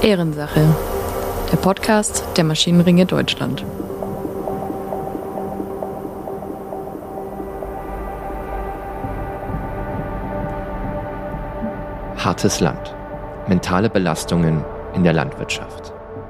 Ehrensache, der Podcast der Maschinenringe Deutschland. Hartes Land. Mentale Belastungen in der Landwirtschaft.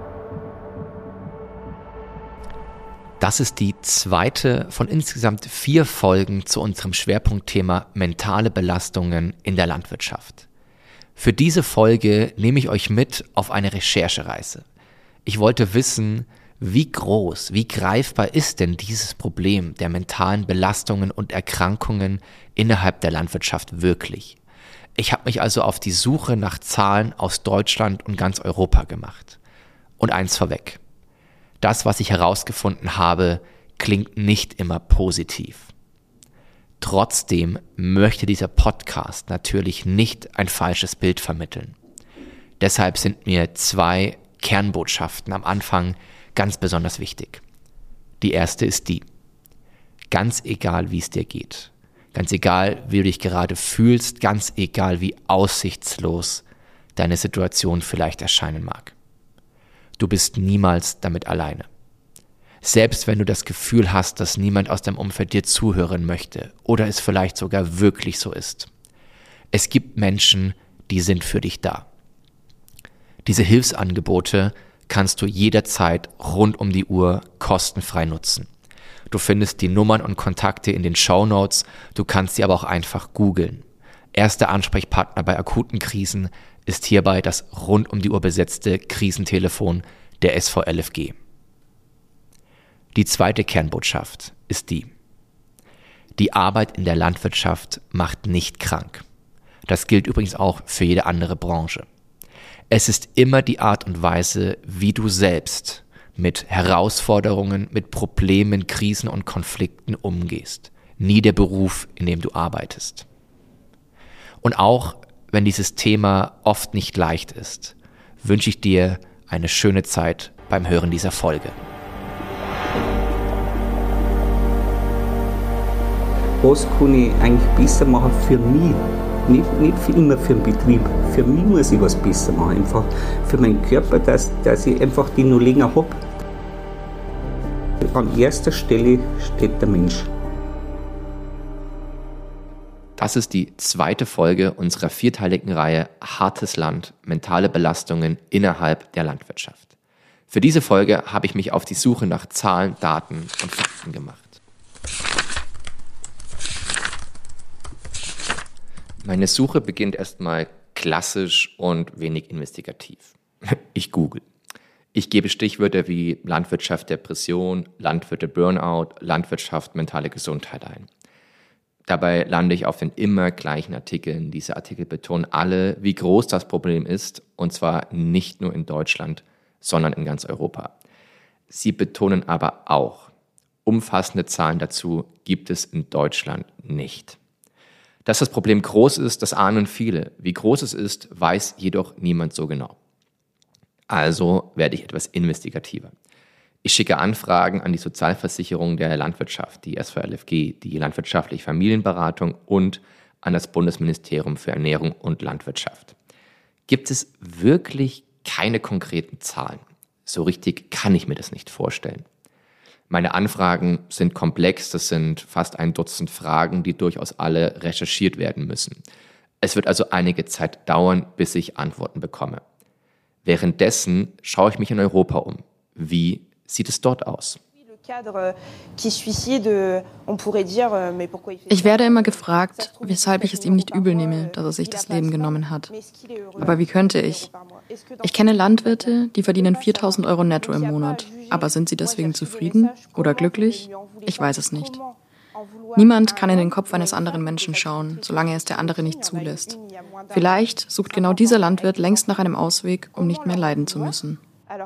Das ist die zweite von insgesamt 4 Folgen zu unserem Schwerpunktthema mentale Belastungen in der Landwirtschaft. Für diese Folge nehme ich euch mit auf eine Recherchereise. Ich wollte wissen, wie groß, wie greifbar ist denn dieses Problem der mentalen Belastungen und Erkrankungen innerhalb der Landwirtschaft wirklich? Ich habe mich also auf die Suche nach Zahlen aus Deutschland und ganz Europa gemacht. Und eins vorweg: Das, was ich herausgefunden habe, klingt nicht immer positiv. Trotzdem möchte dieser Podcast natürlich nicht ein falsches Bild vermitteln. Deshalb sind mir 2 Kernbotschaften am Anfang ganz besonders wichtig. Die erste ist die: Ganz egal, wie es dir geht, ganz egal, wie du dich gerade fühlst, ganz egal, wie aussichtslos deine Situation vielleicht erscheinen mag, du bist niemals damit alleine. Selbst wenn du das Gefühl hast, dass niemand aus deinem Umfeld dir zuhören möchte oder es vielleicht sogar wirklich so ist. Es gibt Menschen, die sind für dich da. Diese Hilfsangebote kannst du jederzeit rund um die Uhr kostenfrei nutzen. Du findest die Nummern und Kontakte in den Shownotes, du kannst sie aber auch einfach googeln. Erster Ansprechpartner bei akuten Krisen ist hierbei das rund um die Uhr besetzte Krisentelefon der SVLFG. Die zweite Kernbotschaft ist die: Die Arbeit in der Landwirtschaft macht nicht krank. Das gilt übrigens auch für jede andere Branche. Es ist immer die Art und Weise, wie du selbst mit Herausforderungen, mit Problemen, Krisen und Konflikten umgehst. Nie der Beruf, in dem du arbeitest. Und auch wenn dieses Thema oft nicht leicht ist, wünsche ich dir eine schöne Zeit beim Hören dieser Folge. Was kann ich eigentlich besser machen für mich? Nicht für immer für den Betrieb. Für mich muss ich was besser machen. Einfach für meinen Körper, dass ich einfach den noch länger habe. An erster Stelle steht der Mensch. Das ist die zweite Folge unserer 4-teiligen Reihe Hartes Land, mentale Belastungen innerhalb der Landwirtschaft. Für diese Folge habe ich mich auf die Suche nach Zahlen, Daten und Fakten gemacht. Meine Suche beginnt erstmal klassisch und wenig investigativ. Ich google. Ich gebe Stichwörter wie Landwirtschaft Depression, Landwirte Burnout, Landwirtschaft mentale Gesundheit ein. Dabei lande ich auf den immer gleichen Artikeln. Diese Artikel betonen alle, wie groß das Problem ist, und zwar nicht nur in Deutschland, sondern in ganz Europa. Sie betonen aber auch, umfassende Zahlen dazu gibt es in Deutschland nicht. Dass das Problem groß ist, das ahnen viele. Wie groß es ist, weiß jedoch niemand so genau. Also werde ich etwas investigativer. Ich schicke Anfragen an die Sozialversicherung der Landwirtschaft, die SVLFG, die Landwirtschaftliche Familienberatung und an das Bundesministerium für Ernährung und Landwirtschaft. Gibt es wirklich keine konkreten Zahlen? So richtig kann ich mir das nicht vorstellen. Meine Anfragen sind komplex, das sind fast 1 Dutzend Fragen, die durchaus alle recherchiert werden müssen. Es wird also einige Zeit dauern, bis ich Antworten bekomme. Währenddessen schaue ich mich in Europa um. Wie sieht es dort aus? Ich werde immer gefragt, weshalb ich es ihm nicht übel nehme, dass er sich das Leben genommen hat. Aber wie könnte ich? Ich kenne Landwirte, die verdienen 4.000 € netto im Monat. Aber sind sie deswegen zufrieden oder glücklich? Ich weiß es nicht. Niemand kann in den Kopf eines anderen Menschen schauen, solange es der andere nicht zulässt. Vielleicht sucht genau dieser Landwirt längst nach einem Ausweg, um nicht mehr leiden zu müssen.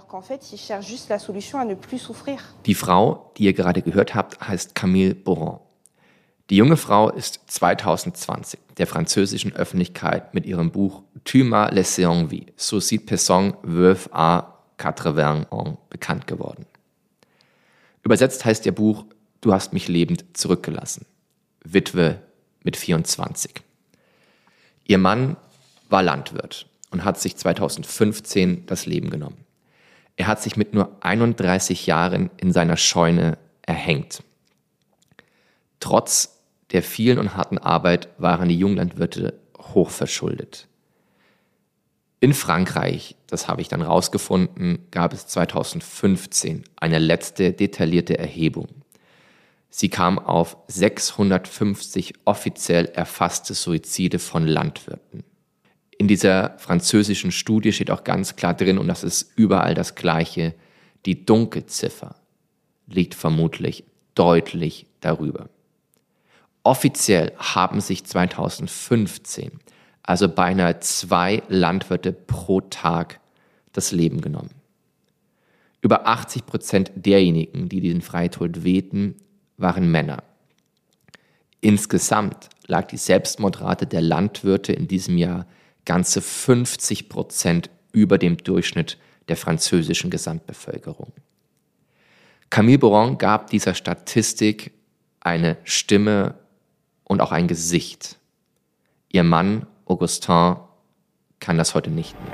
Die Frau, die ihr gerade gehört habt, heißt Camille Boran. Die junge Frau ist 2020 der französischen Öffentlichkeit mit ihrem Buch Tu m'as laissé en vie, Suicide Pesson veuve à 80 ans bekannt geworden. Übersetzt heißt ihr Buch Du hast mich lebend zurückgelassen. Witwe mit 24. Ihr Mann war Landwirt und hat sich 2015 das Leben genommen. Er hat sich mit nur 31 Jahren in seiner Scheune erhängt. Trotz der vielen und harten Arbeit waren die Junglandwirte hochverschuldet. In Frankreich, das habe ich dann rausgefunden, gab es 2015 eine letzte detaillierte Erhebung. Sie kam auf 650 offiziell erfasste Suizide von Landwirten. In dieser französischen Studie steht auch ganz klar drin, und das ist überall das Gleiche, die Dunkelziffer liegt vermutlich deutlich darüber. Offiziell haben sich 2015 also beinahe 2 Landwirte pro Tag das Leben genommen. Über 80% derjenigen, die den Freitod wählten, waren Männer. Insgesamt lag die Selbstmordrate der Landwirte in diesem Jahr ganze 50% über dem Durchschnitt der französischen Gesamtbevölkerung. Camille Boron gab dieser Statistik eine Stimme und auch ein Gesicht. Ihr Mann Augustin kann das heute nicht mehr.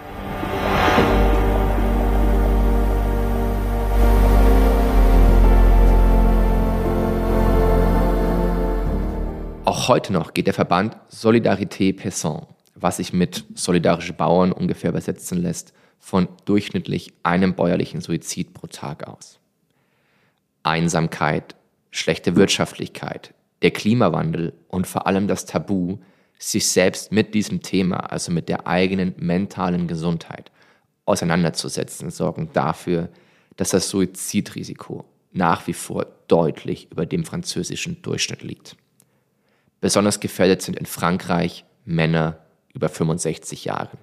Auch heute noch geht der Verband Solidarité Paysan, was sich mit solidarische Bauern ungefähr übersetzen lässt, von durchschnittlich einem bäuerlichen Suizid pro Tag aus. Einsamkeit, schlechte Wirtschaftlichkeit, der Klimawandel und vor allem das Tabu, sich selbst mit diesem Thema, also mit der eigenen mentalen Gesundheit, auseinanderzusetzen, sorgen dafür, dass das Suizidrisiko nach wie vor deutlich über dem französischen Durchschnitt liegt. Besonders gefährdet sind in Frankreich Männer über 65 Jahren.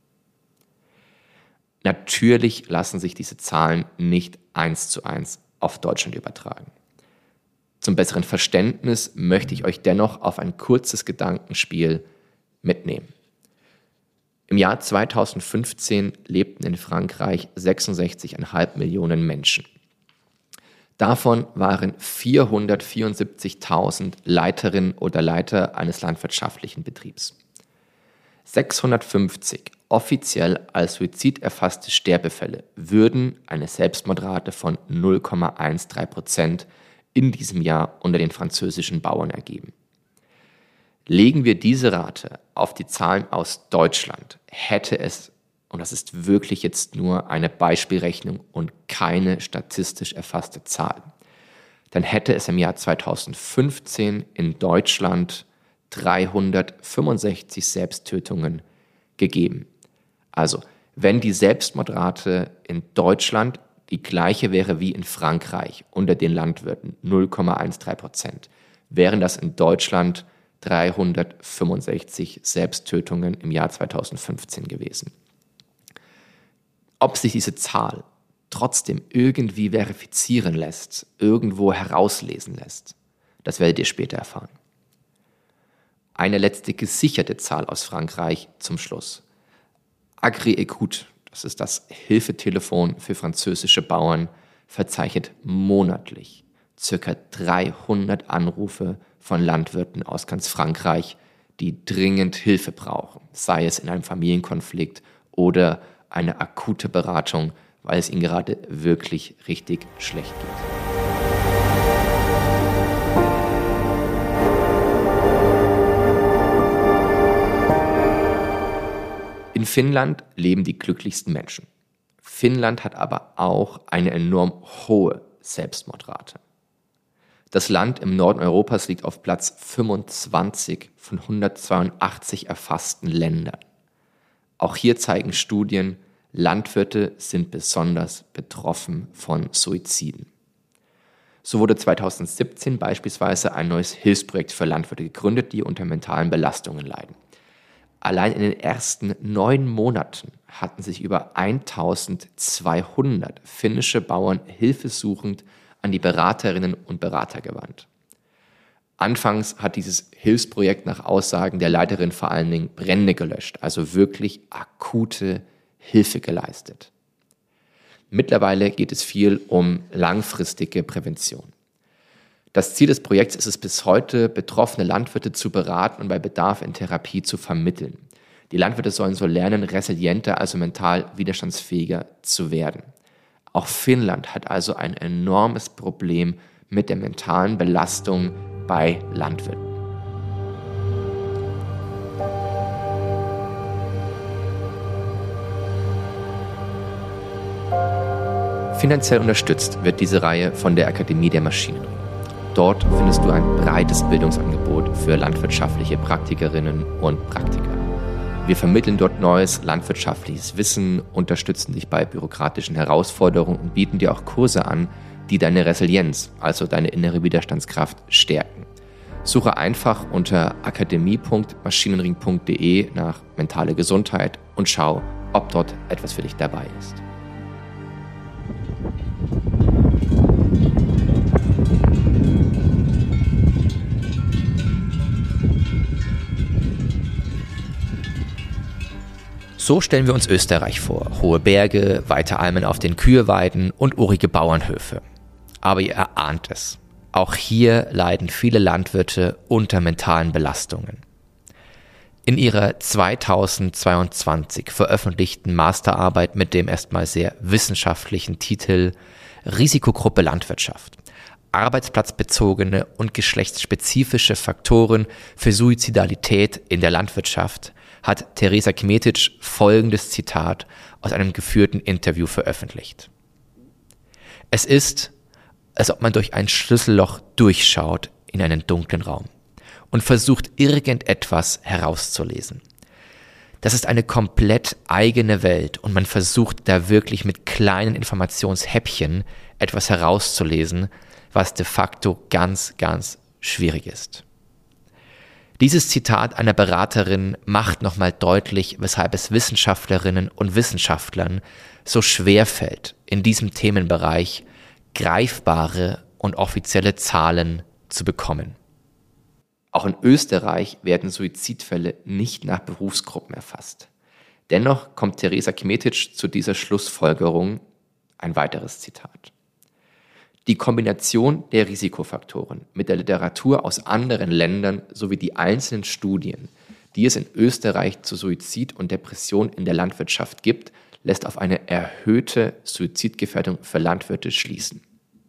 Natürlich lassen sich diese Zahlen nicht 1:1 auf Deutschland übertragen. Zum besseren Verständnis möchte ich euch dennoch auf ein kurzes Gedankenspiel mitnehmen. Im Jahr 2015 lebten in Frankreich 66,5 Millionen Menschen. Davon waren 474.000 Leiterinnen oder Leiter eines landwirtschaftlichen Betriebs. 650 offiziell als Suizid erfasste Sterbefälle würden eine Selbstmordrate von 0,13% in diesem Jahr unter den französischen Bauern ergeben. Legen wir diese Rate auf die Zahlen aus Deutschland, hätte es, und das ist wirklich jetzt nur eine Beispielrechnung und keine statistisch erfasste Zahl, dann hätte es im Jahr 2015 in Deutschland 365 Selbsttötungen gegeben. Also, wenn die Selbstmordrate in Deutschland die gleiche wäre wie in Frankreich unter den Landwirten, 0,13%, wären das in Deutschland 365 Selbsttötungen im Jahr 2015 gewesen. Ob sich diese Zahl trotzdem irgendwie verifizieren lässt, irgendwo herauslesen lässt, das werdet ihr später erfahren. Eine letzte gesicherte Zahl aus Frankreich zum Schluss. Agri-Écoute, das ist das Hilfetelefon für französische Bauern, verzeichnet monatlich ca. 300 Anrufe von Landwirten aus ganz Frankreich, die dringend Hilfe brauchen, sei es in einem Familienkonflikt oder eine akute Beratung, weil es ihnen gerade wirklich richtig schlecht geht. In Finnland leben die glücklichsten Menschen. Finnland hat aber auch eine enorm hohe Selbstmordrate. Das Land im Norden Europas liegt auf Platz 25 von 182 erfassten Ländern. Auch hier zeigen Studien, Landwirte sind besonders betroffen von Suiziden. So wurde 2017 beispielsweise ein neues Hilfsprojekt für Landwirte gegründet, die unter mentalen Belastungen leiden. Allein in den ersten 9 Monaten hatten sich über 1200 finnische Bauern hilfesuchend an die Beraterinnen und Berater gewandt. Anfangs hat dieses Hilfsprojekt nach Aussagen der Leiterin vor allen Dingen Brände gelöscht, also wirklich akute Hilfe geleistet. Mittlerweile geht es viel um langfristige Prävention. Das Ziel des Projekts ist es bis heute, betroffene Landwirte zu beraten und bei Bedarf in Therapie zu vermitteln. Die Landwirte sollen so lernen, resilienter, also mental widerstandsfähiger zu werden. Auch Finnland hat also ein enormes Problem mit der mentalen Belastung bei Landwirten. Finanziell unterstützt wird diese Reihe von der Akademie der Maschinenring. Dort findest du ein breites Bildungsangebot für landwirtschaftliche Praktikerinnen und Praktiker. Wir vermitteln dort neues landwirtschaftliches Wissen, unterstützen dich bei bürokratischen Herausforderungen und bieten dir auch Kurse an, die deine Resilienz, also deine innere Widerstandskraft, stärken. Suche einfach unter akademie.maschinenring.de nach mentale Gesundheit und schau, ob dort etwas für dich dabei ist. So stellen wir uns Österreich vor. Hohe Berge, weite Almen auf den Küheweiden und urige Bauernhöfe. Aber ihr erahnt es. Auch hier leiden viele Landwirte unter mentalen Belastungen. In ihrer 2022 veröffentlichten Masterarbeit mit dem erstmal sehr wissenschaftlichen Titel Risikogruppe Landwirtschaft. Arbeitsplatzbezogene und geschlechtsspezifische Faktoren für Suizidalität in der Landwirtschaft hat Teresa Kmetic folgendes Zitat aus einem geführten Interview veröffentlicht. Es ist, als ob man durch ein Schlüsselloch durchschaut in einen dunklen Raum und versucht, irgendetwas herauszulesen. Das ist eine komplett eigene Welt und man versucht da wirklich mit kleinen Informationshäppchen etwas herauszulesen, was de facto ganz, ganz schwierig ist. Dieses Zitat einer Beraterin macht nochmal deutlich, weshalb es Wissenschaftlerinnen und Wissenschaftlern so schwer fällt, in diesem Themenbereich greifbare und offizielle Zahlen zu bekommen. Auch in Österreich werden Suizidfälle nicht nach Berufsgruppen erfasst. Dennoch kommt Teresa Kmetic zu dieser Schlussfolgerung, ein weiteres Zitat. Die Kombination der Risikofaktoren mit der Literatur aus anderen Ländern sowie die einzelnen Studien, die es in Österreich zu Suizid und Depression in der Landwirtschaft gibt, lässt auf eine erhöhte Suizidgefährdung für Landwirte schließen.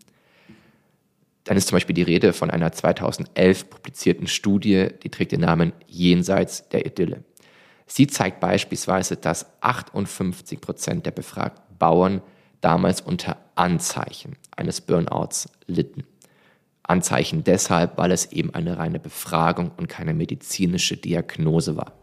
Dann ist zum Beispiel die Rede von einer 2011 publizierten Studie, die trägt den Namen Jenseits der Idylle. Sie zeigt beispielsweise, dass 58% der befragten Bauern damals unter Anzeichen eines Burnouts litten. Anzeichen deshalb, weil es eben eine reine Befragung und keine medizinische Diagnose war.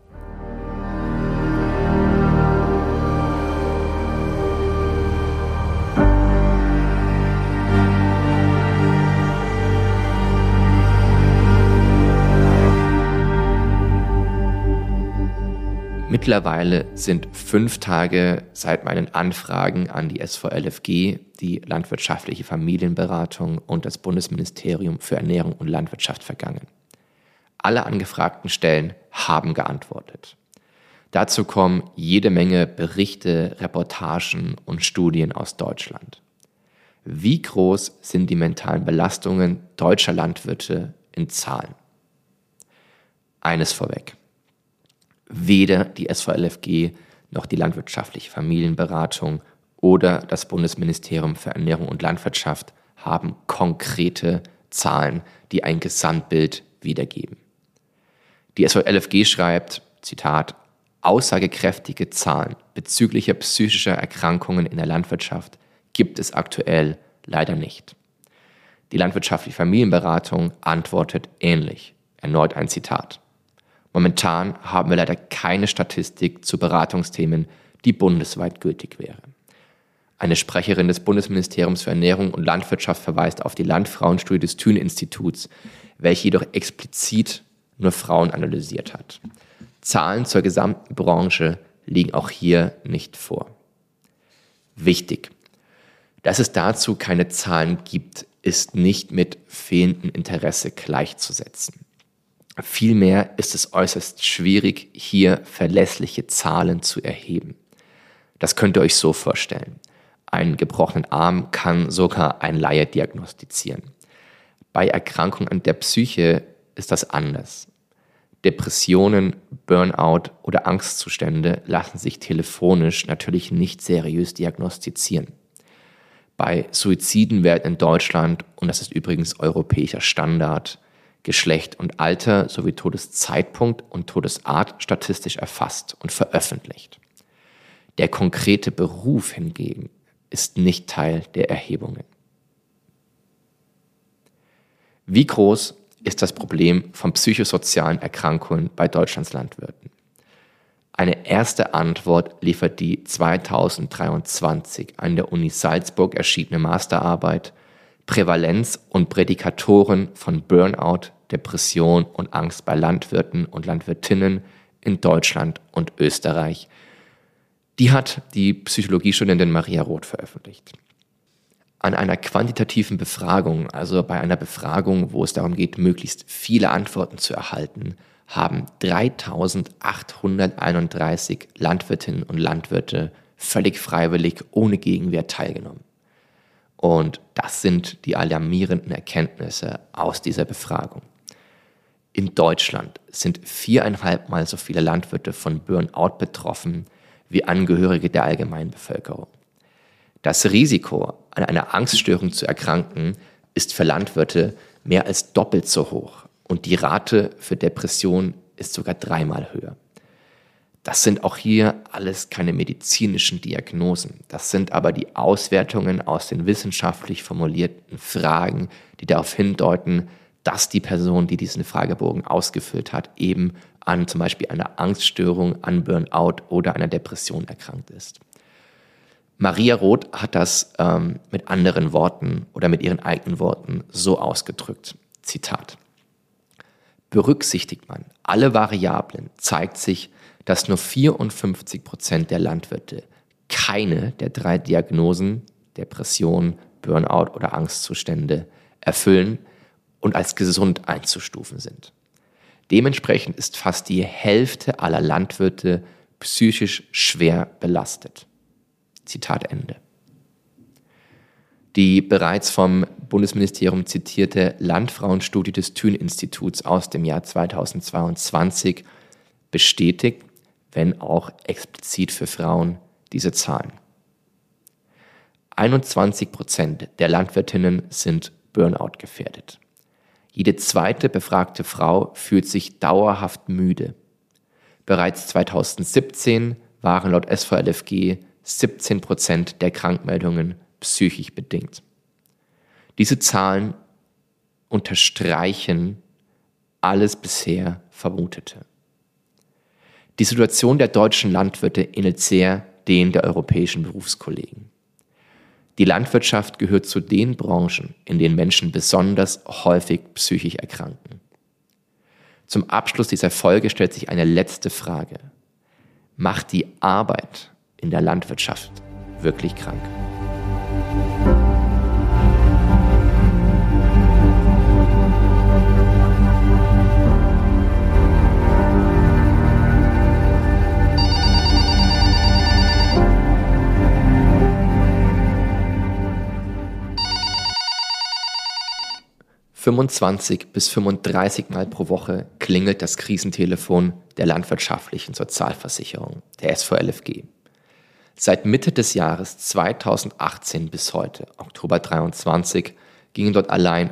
Mittlerweile sind 5 Tage seit meinen Anfragen an die SVLFG, die Landwirtschaftliche Familienberatung und das Bundesministerium für Ernährung und Landwirtschaft vergangen. Alle angefragten Stellen haben geantwortet. Dazu kommen jede Menge Berichte, Reportagen und Studien aus Deutschland. Wie groß sind die mentalen Belastungen deutscher Landwirte in Zahlen? Eines vorweg. Weder die SVLFG noch die Landwirtschaftliche Familienberatung oder das Bundesministerium für Ernährung und Landwirtschaft haben konkrete Zahlen, die ein Gesamtbild wiedergeben. Die SVLFG schreibt, Zitat, aussagekräftige Zahlen bezüglich psychischer Erkrankungen in der Landwirtschaft gibt es aktuell leider nicht. Die Landwirtschaftliche Familienberatung antwortet ähnlich. Erneut ein Zitat. Momentan haben wir leider keine Statistik zu Beratungsthemen, die bundesweit gültig wäre. Eine Sprecherin des Bundesministeriums für Ernährung und Landwirtschaft verweist auf die Landfrauenstudie des Thünen-Instituts, welche jedoch explizit nur Frauen analysiert hat. Zahlen zur gesamten Branche liegen auch hier nicht vor. Wichtig: Dass es dazu keine Zahlen gibt, ist nicht mit fehlendem Interesse gleichzusetzen. Vielmehr ist es äußerst schwierig, hier verlässliche Zahlen zu erheben. Das könnt ihr euch so vorstellen. Einen gebrochenen Arm kann sogar ein Laie diagnostizieren. Bei Erkrankungen an der Psyche ist das anders. Depressionen, Burnout oder Angstzustände lassen sich telefonisch natürlich nicht seriös diagnostizieren. Bei Suiziden werden in Deutschland, und das ist übrigens europäischer Standard, Geschlecht und Alter sowie Todeszeitpunkt und Todesart statistisch erfasst und veröffentlicht. Der konkrete Beruf hingegen ist nicht Teil der Erhebungen. Wie groß ist das Problem von psychosozialen Erkrankungen bei Deutschlands Landwirten? Eine erste Antwort liefert die 2023 an der Uni Salzburg erschienene Masterarbeit Prävalenz und Prädikatoren von Burnout, Depression und Angst bei Landwirten und Landwirtinnen in Deutschland und Österreich. Die hat die Psychologiestudentin Maria Roth veröffentlicht. An einer quantitativen Befragung, also bei einer Befragung, wo es darum geht, möglichst viele Antworten zu erhalten, haben 3.831 Landwirtinnen und Landwirte völlig freiwillig ohne Gegenwehr teilgenommen. Und das sind die alarmierenden Erkenntnisse aus dieser Befragung. In Deutschland sind 4,5 Mal so viele Landwirte von Burnout betroffen wie Angehörige der Allgemeinbevölkerung. Das Risiko, an einer Angststörung zu erkranken, ist für Landwirte mehr als doppelt so hoch und die Rate für Depressionen ist sogar 3-mal höher. Das sind auch hier alles keine medizinischen Diagnosen. Das sind aber die Auswertungen aus den wissenschaftlich formulierten Fragen, die darauf hindeuten, dass die Person, die diesen Fragebogen ausgefüllt hat, eben an zum Beispiel einer Angststörung, an Burnout oder einer Depression erkrankt ist. Maria Roth hat das mit anderen Worten oder mit ihren eigenen Worten so ausgedrückt. Zitat: Berücksichtigt man alle Variablen, zeigt sich, dass nur 54% der Landwirte keine der 3 Diagnosen, Depression, Burnout oder Angstzustände, erfüllen und als gesund einzustufen sind. Dementsprechend ist fast die Hälfte aller Landwirte psychisch schwer belastet. Zitat Ende. Die bereits vom Bundesministerium zitierte Landfrauenstudie des Thün-Instituts aus dem Jahr 2022 bestätigt, wenn auch explizit für Frauen, diese Zahlen. 21% der Landwirtinnen sind Burnout gefährdet. Jede zweite befragte Frau fühlt sich dauerhaft müde. Bereits 2017 waren laut SVLFG 17% der Krankmeldungen psychisch bedingt. Diese Zahlen unterstreichen alles bisher Vermutete. Die Situation der deutschen Landwirte ähnelt sehr den der europäischen Berufskollegen. Die Landwirtschaft gehört zu den Branchen, in denen Menschen besonders häufig psychisch erkranken. Zum Abschluss dieser Folge stellt sich eine letzte Frage. Macht die Arbeit in der Landwirtschaft wirklich krank? bis 35 Mal pro Woche klingelt das Krisentelefon der landwirtschaftlichen Sozialversicherung, der SVLFG. Seit Mitte des Jahres 2018 bis heute, Oktober 2023, gingen dort allein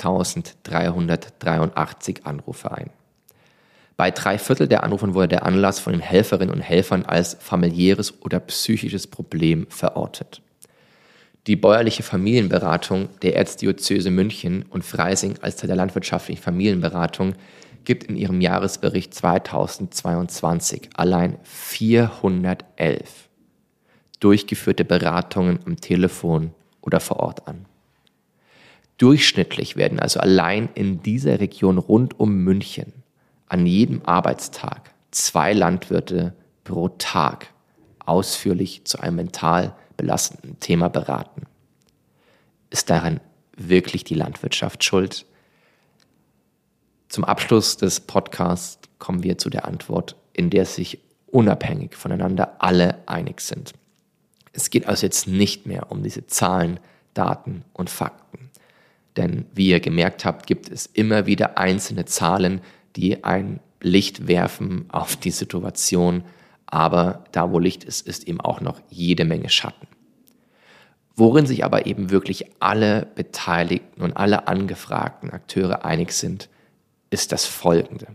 5.383 Anrufe ein. Bei 3/4 der Anrufen wurde der Anlass von den Helferinnen und Helfern als familiäres oder psychisches Problem verortet. Die bäuerliche Familienberatung der Erzdiözese München und Freising als Teil der landwirtschaftlichen Familienberatung gibt in ihrem Jahresbericht 2022 allein 411 durchgeführte Beratungen am Telefon oder vor Ort an. Durchschnittlich werden also allein in dieser Region rund um München an jedem Arbeitstag 2 Landwirte pro Tag ausführlich zu einem mental belastenden Thema beraten. Ist daran wirklich die Landwirtschaft schuld? Zum Abschluss des Podcasts kommen wir zu der Antwort, in der sich unabhängig voneinander alle einig sind. Es geht also jetzt nicht mehr um diese Zahlen, Daten und Fakten. Denn wie ihr gemerkt habt, gibt es immer wieder einzelne Zahlen, die ein Licht werfen auf die Situation, aber da, wo Licht ist, ist eben auch noch jede Menge Schatten. Worin sich aber eben wirklich alle Beteiligten und alle angefragten Akteure einig sind, ist das Folgende.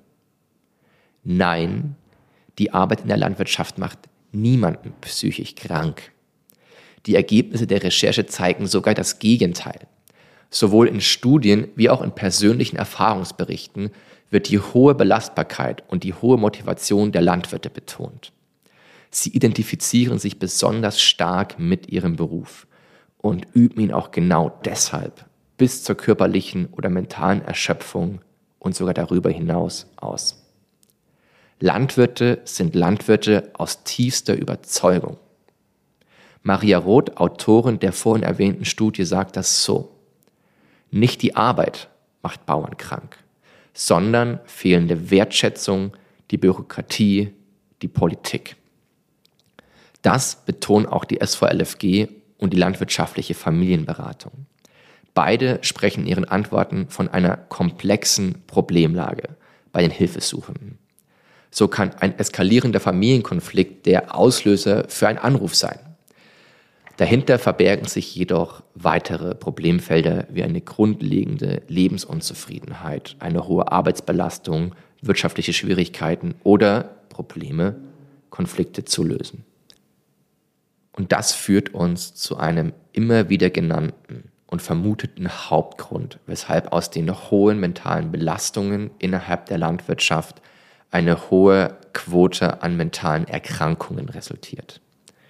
Nein, die Arbeit in der Landwirtschaft macht niemanden psychisch krank. Die Ergebnisse der Recherche zeigen sogar das Gegenteil. Sowohl in Studien wie auch in persönlichen Erfahrungsberichten wird die hohe Belastbarkeit und die hohe Motivation der Landwirte betont. Sie identifizieren sich besonders stark mit ihrem Beruf und üben ihn auch genau deshalb bis zur körperlichen oder mentalen Erschöpfung und sogar darüber hinaus aus. Landwirte sind Landwirte aus tiefster Überzeugung. Maria Roth, Autorin der vorhin erwähnten Studie, sagt das so: Nicht die Arbeit macht Bauern krank, sondern fehlende Wertschätzung, die Bürokratie, die Politik. Das betonen auch die SVLFG und die landwirtschaftliche Familienberatung. Beide sprechen in ihren Antworten von einer komplexen Problemlage bei den Hilfesuchenden. So kann ein eskalierender Familienkonflikt der Auslöser für einen Anruf sein. Dahinter verbergen sich jedoch weitere Problemfelder wie eine grundlegende Lebensunzufriedenheit, eine hohe Arbeitsbelastung, wirtschaftliche Schwierigkeiten oder Probleme, Konflikte zu lösen. Und das führt uns zu einem immer wieder genannten und vermuteten Hauptgrund, weshalb aus den hohen mentalen Belastungen innerhalb der Landwirtschaft eine hohe Quote an mentalen Erkrankungen resultiert.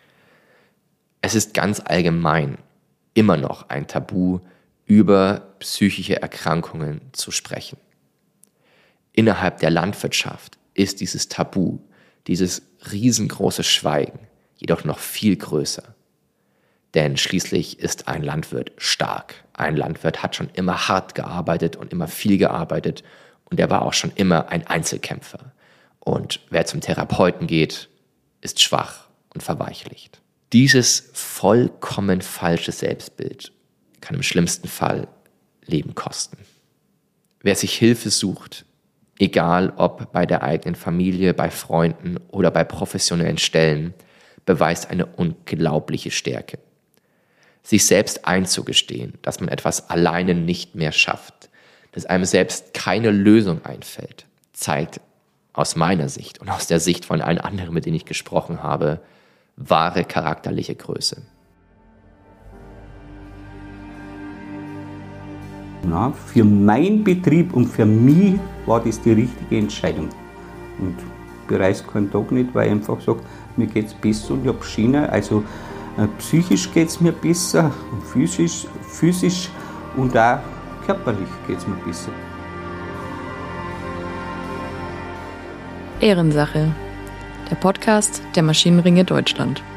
Es ist ganz allgemein immer noch ein Tabu, über psychische Erkrankungen zu sprechen. Innerhalb der Landwirtschaft ist dieses Tabu, dieses riesengroße Schweigen, jedoch noch viel größer. Denn schließlich ist ein Landwirt stark. Ein Landwirt hat schon immer hart gearbeitet und immer viel gearbeitet und er war auch schon immer ein Einzelkämpfer. Und wer zum Therapeuten geht, ist schwach und verweichlicht. Dieses vollkommen falsche Selbstbild kann im schlimmsten Fall Leben kosten. Wer sich Hilfe sucht, egal ob bei der eigenen Familie, bei Freunden oder bei professionellen Stellen, beweist eine unglaubliche Stärke. Sich selbst einzugestehen, dass man etwas alleine nicht mehr schafft, dass einem selbst keine Lösung einfällt, zeigt aus meiner Sicht und aus der Sicht von allen anderen, mit denen ich gesprochen habe, wahre charakterliche Größe. Na, für meinen Betrieb und für mich war das die richtige Entscheidung. Und ich bereue keinen Tag nicht, weil ich einfach sage, mir geht es besser und ich habe Schiene. Also psychisch geht es mir besser, physisch und auch körperlich geht es mir besser. Ehrensache, der Podcast der Maschinenringe Deutschland.